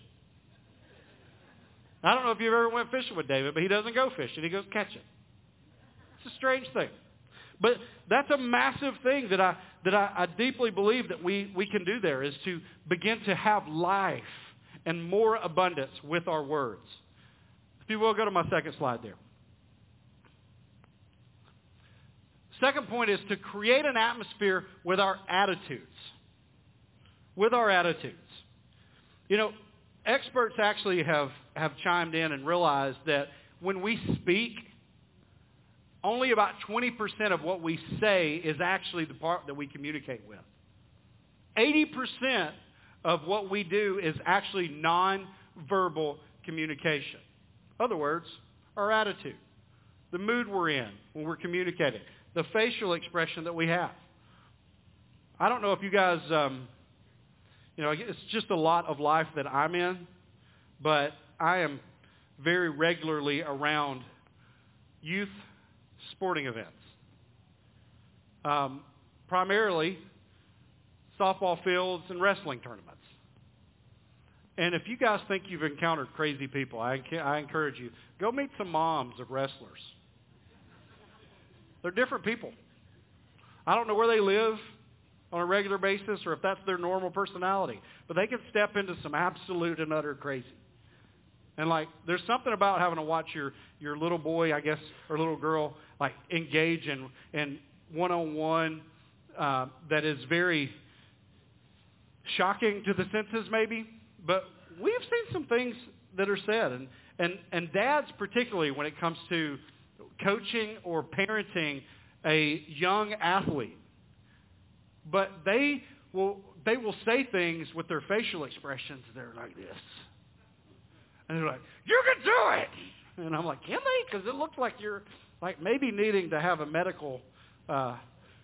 I don't know if you've ever went fishing with David, but he doesn't go fishing. He goes catching. It's a strange thing. But that's a massive thing that I that I, I deeply believe that we, we can do there, is to begin to have life and more abundance with our words. If you will, go to my second slide there. Second point is to create an atmosphere with our attitudes. With our attitudes. You know, experts actually have, have chimed in and realized that when we speak, only about twenty percent of what we say is actually the part that we communicate with. eighty percent of what we do is actually non-verbal communication. In other words, our attitude, the mood we're in when we're communicating, the facial expression that we have. I don't know if you guys, um, you know, it's just a lot of life that I'm in, but I am very regularly around youth sporting events. Um, primarily softball fields and wrestling tournaments. And if you guys think you've encountered crazy people, I, I encourage you, go meet some moms of wrestlers. They're different people. I don't know where they live on a regular basis or if that's their normal personality, but they can step into some absolute and utter crazy. And like, there's something about having to watch your, your little boy, I guess, or little girl, like engage in, in one-on-one uh, that is very shocking to the senses maybe. But we've seen some things that are said. And, and, and dads particularly when it comes to coaching or parenting a young athlete. But they will, they will say things with their facial expressions that are like this. And they're like, you can do it! And I'm like, can they? Because it looks like you're like maybe needing to have a medical uh,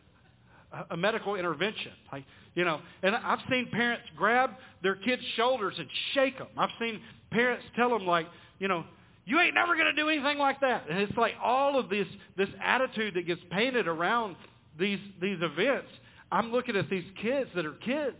a medical intervention. Like, you know, and I've seen parents grab their kids' shoulders and shake them. I've seen parents tell them like, you know, you ain't never going to do anything like that. And it's like all of this this attitude that gets painted around these these events. I'm looking at these kids that are kids.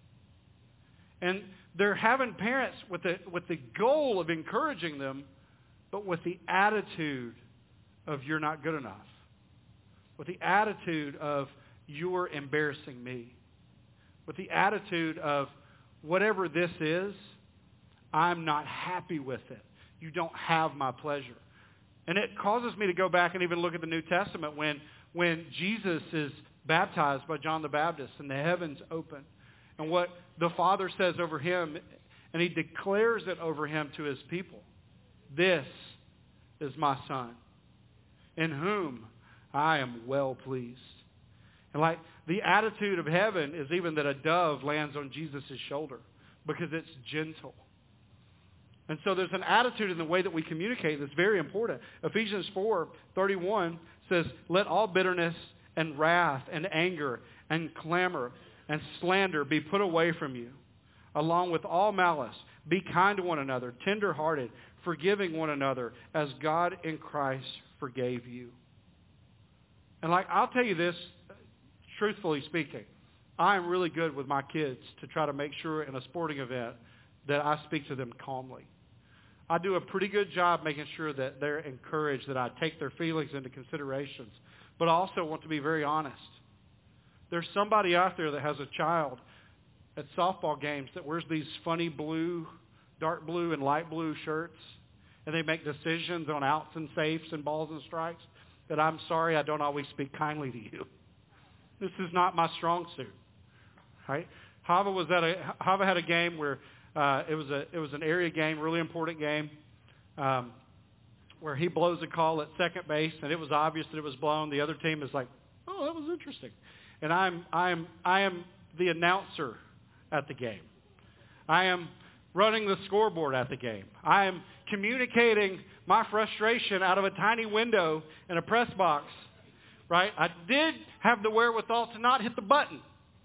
And they're having parents with the, with the goal of encouraging them, but with the attitude of you're not good enough. With the attitude of you're embarrassing me. With the attitude of whatever this is, I'm not happy with it. You don't have my pleasure. And it causes me to go back and even look at the New Testament when, when Jesus is baptized by John the Baptist and the heavens open. And what the Father says over him, and he declares it over him to his people. This is my Son, in whom I am well pleased. And like the attitude of heaven is even that a dove lands on Jesus' shoulder because it's gentle. And so there's an attitude in the way that we communicate that's very important. Ephesians four thirty-one says, let all bitterness and wrath and anger and clamor and slander be put away from you, along with all malice. Be kind to one another, tender-hearted, forgiving one another, as God in Christ forgave you. And like, I'll tell you this, truthfully speaking, I am really good with my kids to try to make sure in a sporting event that I speak to them calmly. I do a pretty good job making sure that they're encouraged, that I take their feelings into consideration. But I also want to be very honest. There's somebody out there that has a child at softball games that wears these funny blue, dark blue and light blue shirts, and they make decisions on outs and safes and balls and strikes, that I'm sorry I don't always speak kindly to you. This is not my strong suit. Right? Hava was at a Hava had a game where uh, it was a it was an area game, really important game, um, where he blows a call at second base, and it was obvious that it was blown. The other team is like, "Oh, that was interesting," and I'm I'm I am the announcer at the game. I am running the scoreboard at the game. I am communicating my frustration out of a tiny window in a press box. Right? I did have the wherewithal to not hit the button.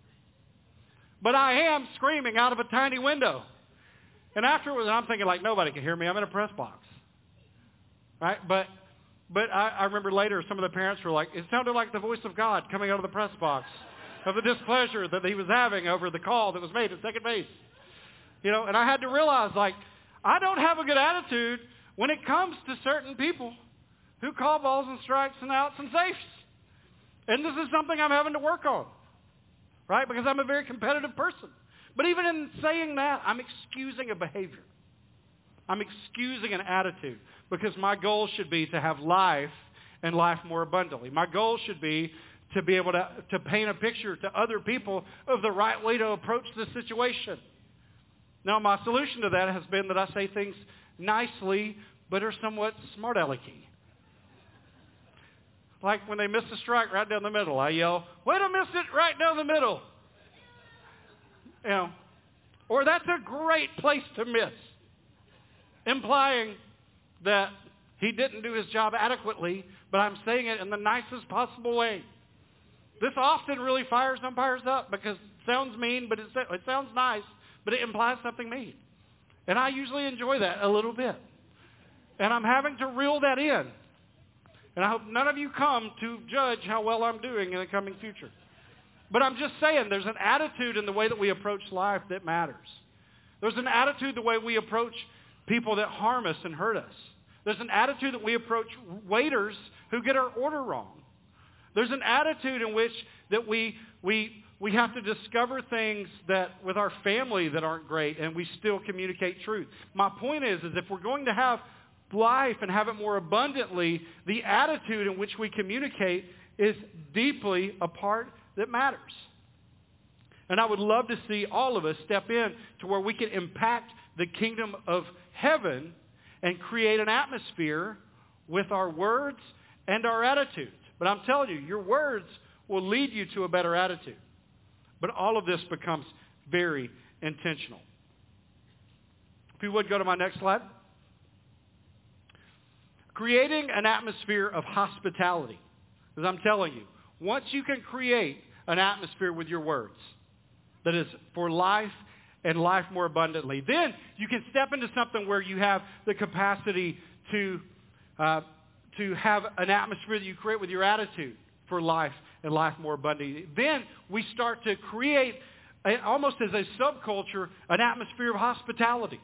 But I am screaming out of a tiny window. And afterwards, I'm thinking like, nobody can hear me. I'm in a press box. Right? But but I, I remember later some of the parents were like, it sounded like the voice of God coming out of the press box of the displeasure that he was having over the call that was made at second base. You know, and I had to realize, like, I don't have a good attitude when it comes to certain people who call balls and strikes and outs and safes. And this is something I'm having to work on. Right? Because I'm a very competitive person. But even in saying that, I'm excusing a behavior. I'm excusing an attitude. Because my goal should be to have life and life more abundantly. My goal should be to be able to, to paint a picture to other people of the right way to approach this situation. Now, my solution to that has been that I say things nicely, but are somewhat smart-alecky. Like when they miss a strike right down the middle, I yell, "Way to miss it right down the middle." You know, or that's a great place to miss, implying that he didn't do his job adequately, but I'm saying it in the nicest possible way. This often really fires umpires up because it sounds mean, but it, it sounds nice, but it implies something mean. And I usually enjoy that a little bit. And I'm having to reel that in. And I hope none of you come to judge how well I'm doing in the coming future. But I'm just saying there's an attitude in the way that we approach life that matters. There's an attitude the way we approach people that harm us and hurt us. There's an attitude that we approach waiters who get our order wrong. There's an attitude in which that we we we have to discover things that with our family that aren't great, and we still communicate truth. My point is, is if we're going to have life and have it more abundantly, the attitude in which we communicate is deeply a part that matters. And I would love to see all of us step in to where we can impact the kingdom of heaven and create an atmosphere with our words and our attitudes. But I'm telling you, your words will lead you to a better attitude. But all of this becomes very intentional. If you would go to my next slide. Creating an atmosphere of hospitality. Because I'm telling you, once you can create an atmosphere with your words that is for life and life more abundantly, then you can step into something where you have the capacity to, uh, to have an atmosphere that you create with your attitude for life and life more abundantly. Then we start to create, a, almost as a subculture, an atmosphere of hospitality.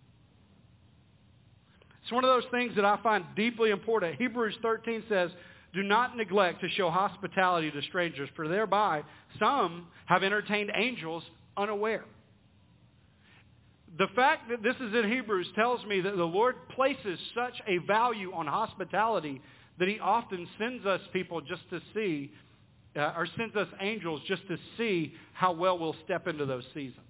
It's one of those things that I find deeply important. Hebrews thirteen says, "Do not neglect to show hospitality to strangers, for thereby some have entertained angels unaware." The fact that this is in Hebrews tells me that the Lord places such a value on hospitality that he often sends us people just to see, uh, or sends us angels just to see how well we'll step into those seasons.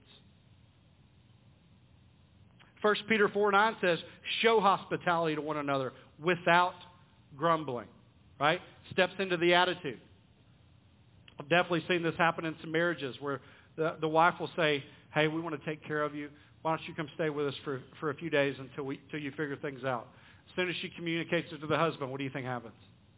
First Peter four nine says, "Show hospitality to one another without grumbling." Right? Steps into the attitude. I've definitely seen this happen in some marriages where the, the wife will say, "Hey, we want to take care of you. Why don't you come stay with us for, for a few days until we until you figure things out?" As soon as she communicates it to the husband, what do you think happens?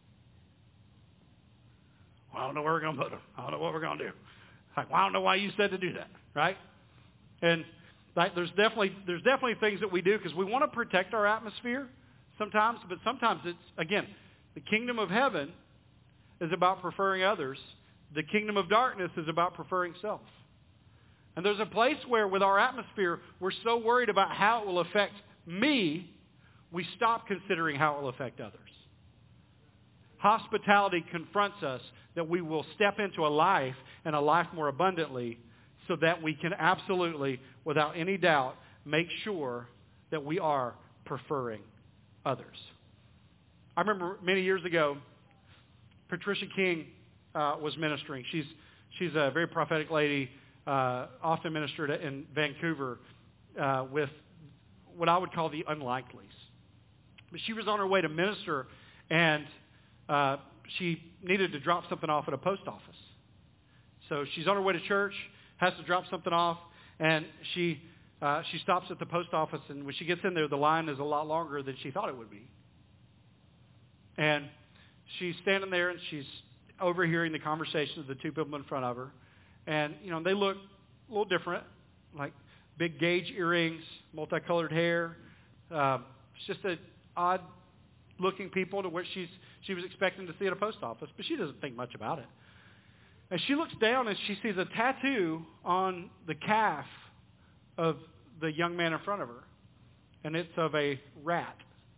"Well, I don't know where we're going to put him. I don't know what we're going to do." Like, "Well, I don't know why you said to do that." Right? And Like there's definitely there's definitely things that we do because we want to protect our atmosphere sometimes, but sometimes it's, again, the kingdom of heaven is about preferring others. The kingdom of darkness is about preferring self. And there's a place where with our atmosphere, we're so worried about how it will affect me, we stop considering how it will affect others. Hospitality confronts us that we will step into a life and a life more abundantly so that we can absolutely, without any doubt, make sure that we are preferring others. I remember many years ago, Patricia King uh, was ministering. She's she's a very prophetic lady, uh, often ministered in Vancouver uh, with what I would call the unlikelies. But she was on her way to minister, and uh, she needed to drop something off at a post office. So she's on her way to church, has to drop something off, and she uh, she stops at the post office, and when she gets in there, the line is a lot longer than she thought it would be. And she's standing there, and she's overhearing the conversation of the two people in front of her. And, you know, they look a little different, like big gauge earrings, multicolored hair. Uh, it's just an odd-looking people to what she's she was expecting to see at a post office, but she doesn't think much about it. And she looks down, and she sees a tattoo on the calf of the young man in front of her, and it's of a rat.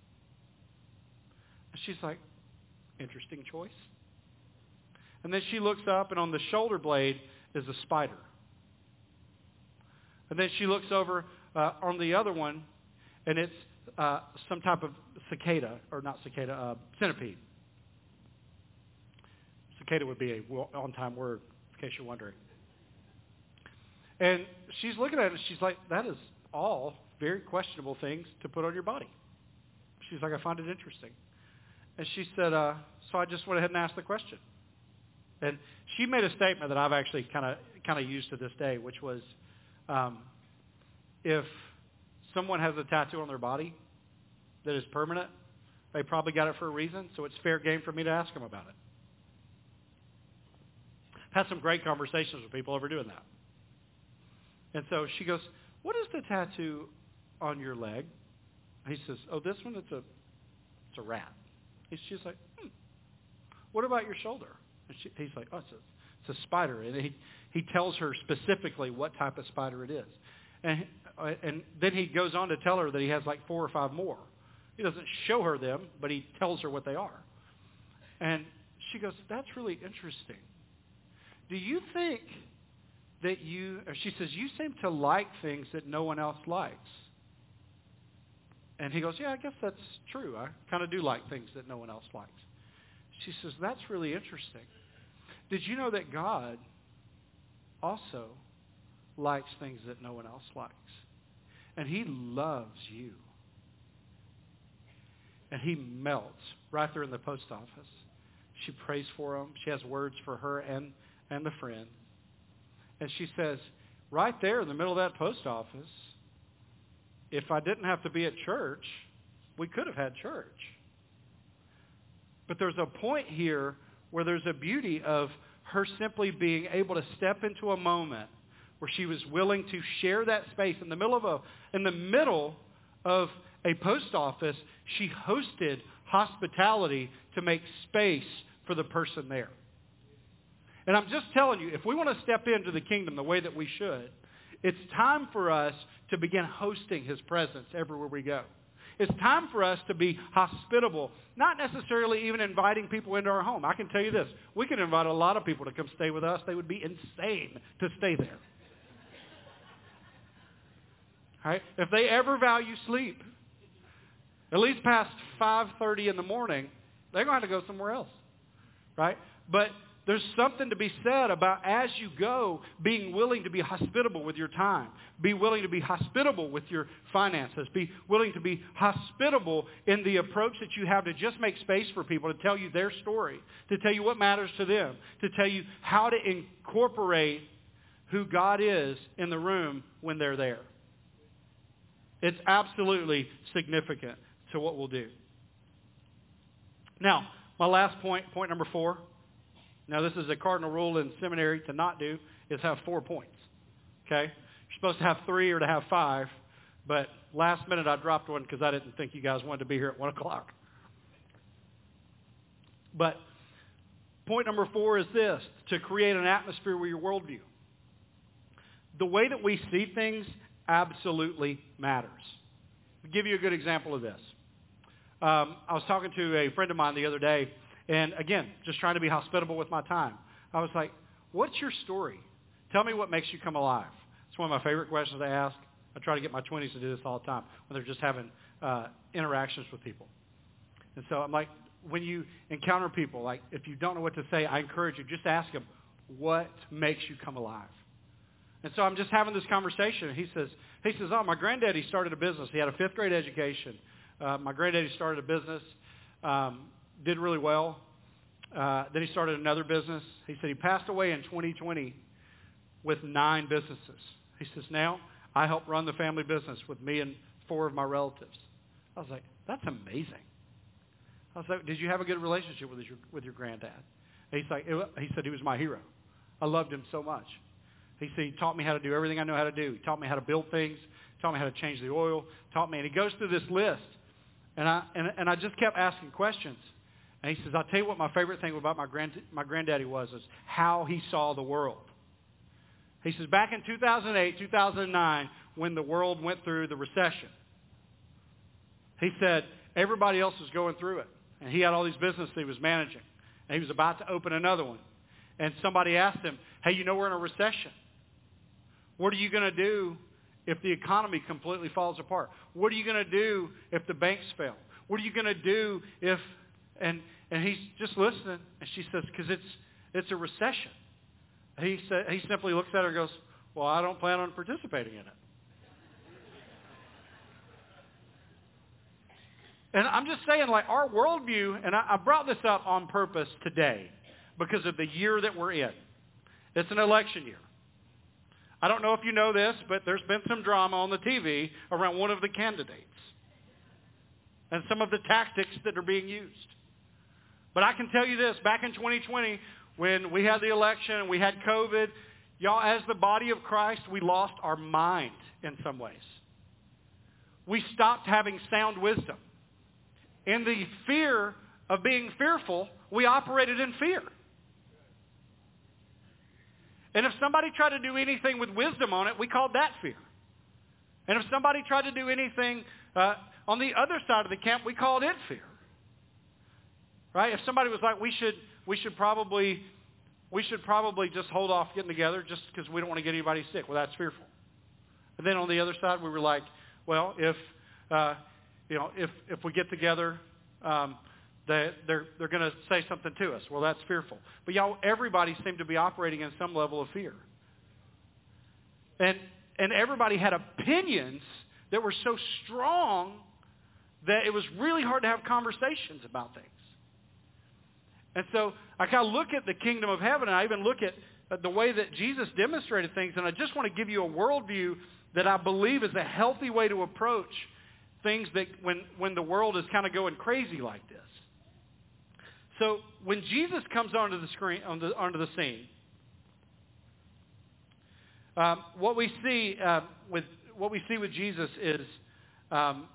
And she's like, interesting choice. And then she looks up, and on the shoulder blade is a spider. And then she looks over uh, on the other one, and it's uh, some type of cicada, or not cicada, uh, centipede. Cicada would be a on-time word, in case you're wondering. And she's looking at it, and she's like, that is all very questionable things to put on your body. She's like, I find it interesting. And she said, uh, so I just went ahead and asked the question. And she made a statement that I've actually kind of kind of used to this day, which was, um, if someone has a tattoo on their body that is permanent, they probably got it for a reason, so it's fair game for me to ask them about it. I've had some great conversations with people over doing that. And so she goes, what is the tattoo on your leg? He says, oh, this one, it's a, it's a rat. She's like, hmm. What about your shoulder? And she, he's like, oh, it's a, it's a spider. And he, he tells her specifically what type of spider it is. And, and then he goes on to tell her that he has like four or five more. He doesn't show her them, but he tells her what they are. And she goes, that's really interesting. Do you think that you, or she says, you seem to like things that no one else likes. And he goes, yeah, I guess that's true. I kind of do like things that no one else likes. She says, that's really interesting. Did you know that God also likes things that no one else likes? And he loves you. And he melts right there in the post office. She prays for him. She has words for her and, and the friend. And she says, right there in the middle of that post office, if I didn't have to be at church, we could have had church. But there's a point here where there's a beauty of her simply being able to step into a moment where she was willing to share that space in the middle of a in the middle of a post office. She hosted hospitality to make space for the person there. And I'm just telling you, if we want to step into the kingdom the way that we should, it's time for us to begin hosting his presence everywhere we go. It's time for us to be hospitable, not necessarily even inviting people into our home. I can tell you this, we can invite a lot of people to come stay with us. They would be insane to stay there. Right? If they ever value sleep, at least past five thirty in the morning, they're going to have to go somewhere else. Right? But there's something to be said about, as you go, being willing to be hospitable with your time. Be willing to be hospitable with your finances. Be willing to be hospitable in the approach that you have to just make space for people, to tell you their story, to tell you what matters to them, to tell you how to incorporate who God is in the room when they're there. It's absolutely significant to what we'll do. Now, my last point, point number four. Now, this is a cardinal rule in seminary to not do, is have four points. Okay? You're supposed to have three or to have five, but last minute I dropped one because I didn't think you guys wanted to be here at one o'clock. But point number four is this, to create an atmosphere with your worldview. The way that we see things absolutely matters. I'll give you a good example of this. Um, I was talking to a friend of mine the other day, and again, just trying to be hospitable with my time. I was like, what's your story? Tell me what makes you come alive. It's one of my favorite questions to ask. I try to get my twenties to do this all the time when they're just having uh, interactions with people. And so I'm like, when you encounter people, like if you don't know what to say, I encourage you, just ask them, what makes you come alive? And so I'm just having this conversation, and he says, he says, oh, my granddaddy started a business. He had a fifth grade education. Uh, my granddaddy started a business, um, did really well. Uh, then he started another business. He said he passed away in twenty twenty with nine businesses. He says, now I help run the family business with me and four of my relatives. I was like, that's amazing. I was like, did you have a good relationship with your, with your granddad? And he's like, it, he said he was my hero. I loved him so much. He said he taught me how to do everything I know how to do. He taught me how to build things, taught me how to change the oil, taught me. And he goes through this list, and I and, and I just kept asking questions. And he says, I'll tell you what my favorite thing about my grand my granddaddy was, is how he saw the world. He says, back in two thousand eight, two thousand nine, when the world went through the recession, he said everybody else was going through it. And he had all these businesses he was managing. And he was about to open another one. And somebody asked him, hey, you know we're in a recession. What are you going to do if the economy completely falls apart? What are you going to do if the banks fail? What are you going to do if, and and he's just listening, and she says, because it's it's a recession. He said, he simply looks at her and goes, well, I don't plan on participating in it. And I'm just saying, like, our worldview, and I, I brought this up on purpose today because of the year that we're in. It's an election year. I don't know if you know this, but there's been some drama on the T V around one of the candidates and some of the tactics that are being used. But I can tell you this, back in twenty twenty, when we had the election and we had COVID, y'all, as the body of Christ, we lost our mind in some ways. We stopped having sound wisdom. In the fear of being fearful, we operated in fear. And if somebody tried to do anything with wisdom on it, we called that fear. And if somebody tried to do anything uh, on the other side of the camp, we called it fear. Right? If somebody was like, we should, we should probably, we should probably just hold off getting together just because we don't want to get anybody sick. Well, that's fearful. And then on the other side, we were like, well, if uh, you know, if if we get together, um, they, they're they're going to say something to us. Well, that's fearful. But y'all, everybody seemed to be operating in some level of fear. And and everybody had opinions that were so strong that it was really hard to have conversations about things. And so I kind of look at the kingdom of heaven, and I even look at the way that Jesus demonstrated things, and I just want to give you a worldview that I believe is a healthy way to approach things that when, when the world is kind of going crazy like this. So when Jesus comes onto the screen, onto, onto the scene, um, what we see uh, with what we see with Jesus is um,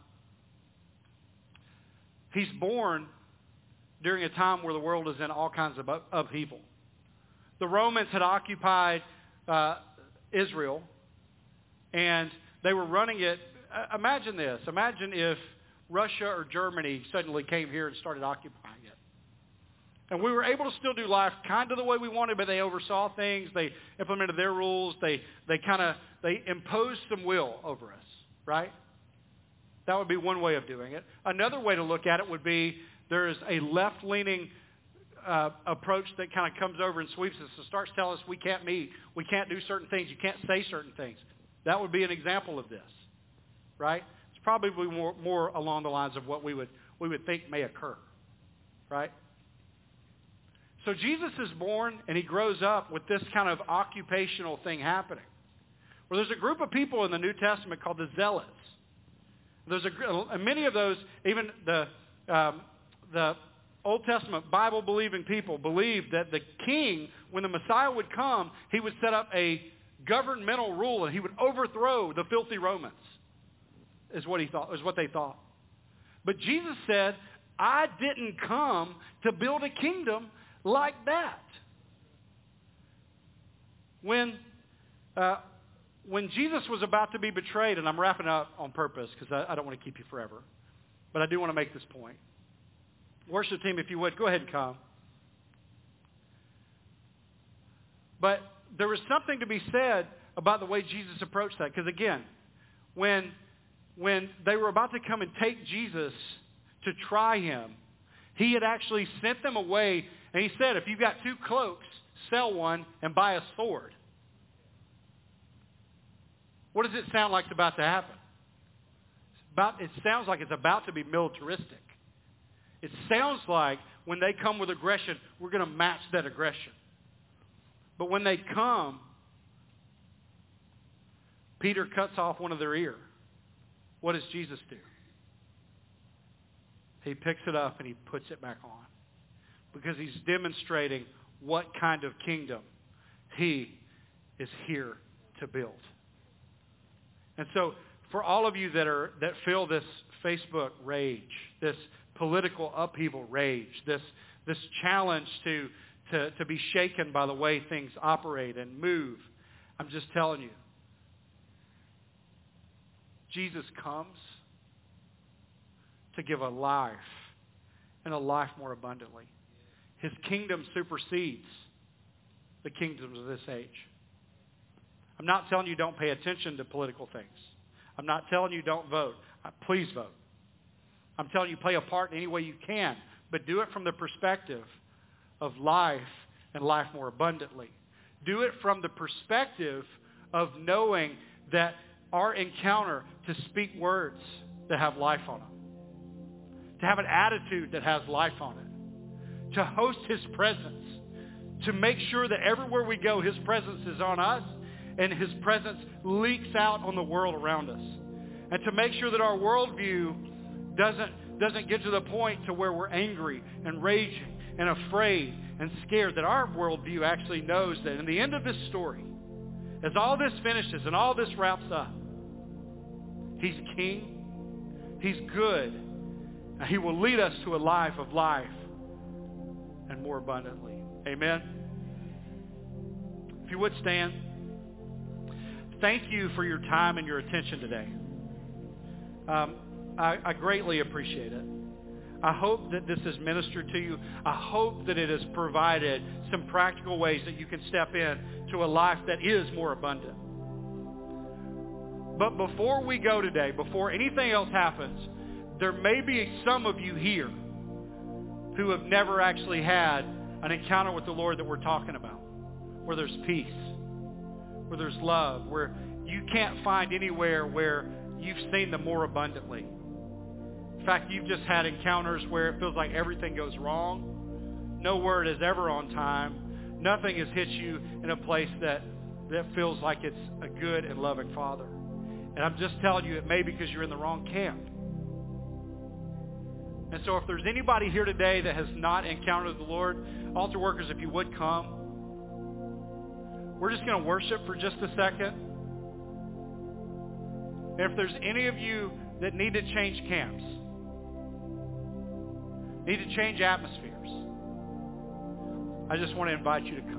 he's born during a time where the world is in all kinds of upheaval. The Romans had occupied uh, Israel, and they were running it. Uh, imagine this. Imagine if Russia or Germany suddenly came here and started occupying it. And we were able to still do life kind of the way we wanted, but they oversaw things. They implemented their rules. They they kind of they imposed some will over us, right? That would be one way of doing it. Another way to look at it would be there is a left-leaning uh, approach that kind of comes over and sweeps us and starts telling us we can't meet, we can't do certain things, you can't say certain things. That would be an example of this, right? It's probably more, more along the lines of what we would we would think may occur, right? So Jesus is born and he grows up with this kind of occupational thing happening. Well, there's a group of people in the New Testament called the Zealots. There's a many of those, even the um, the Old Testament Bible-believing people believed that the king, when the Messiah would come, he would set up a governmental rule, and he would overthrow the filthy Romans, is what he thought, is what they thought. But Jesus said, I didn't come to build a kingdom like that. When, uh, when Jesus was about to be betrayed, and I'm wrapping up on purpose because I, I don't want to keep you forever, but I do want to make this point. Worship team, if you would, go ahead and come. But there was something to be said about the way Jesus approached that. Because again, when, when they were about to come and take Jesus to try him, he had actually sent them away. And he said, if you've got two cloaks, sell one and buy a sword. What does it sound like it's about to happen? It's about, it sounds like it's about to be militaristic. It sounds like when they come with aggression, we're going to match that aggression. But when they come, Peter cuts off one of their ear. What does Jesus do? He picks it up and he puts it back on. Because he's demonstrating what kind of kingdom he is here to build. And so for all of you that are that feel this Facebook rage, this political upheaval rage, this this challenge to To, to be shaken by the way things operate and move, I'm just telling you, Jesus comes to give a life and a life more abundantly. His kingdom supersedes the kingdoms of this age. I'm not telling you don't pay attention to political things. I'm not telling you don't vote. Please vote. I'm telling you play a part in any way you can, but do it from the perspective of life and life more abundantly. Do it from the perspective of knowing that our encounter to speak words that have life on them, to have an attitude that has life on it, to host his presence, to make sure that everywhere we go, his presence is on us and his presence leaks out on the world around us. And to make sure that our worldview doesn't, doesn't get to the point to where we're angry and raging and afraid and scared, that our worldview actually knows that in the end of this story, as all this finishes and all this wraps up, he's king, he's good, and he will lead us to a life of life and more abundantly. Amen? If you would stand. Thank you for your time and your attention today. Um, I, I greatly appreciate it. I hope that this has ministered to you. I hope that it has provided some practical ways that you can step in to a life that is more abundant. But before we go today, before anything else happens, there may be some of you here who have never actually had an encounter with the Lord that we're talking about, where there's peace, where there's love, where you can't find anywhere where you've seen them more abundantly. In fact, you've just had encounters where it feels like everything goes wrong. No word is ever on time. Nothing has hit you in a place that, that feels like it's a good and loving Father. And I'm just telling you, it may be because you're in the wrong camp. And so if there's anybody here today that has not encountered the Lord, altar workers, if you would come. We're just going to worship for just a second. And if there's any of you that need to change camps, need to change atmospheres, I just want to invite you to come.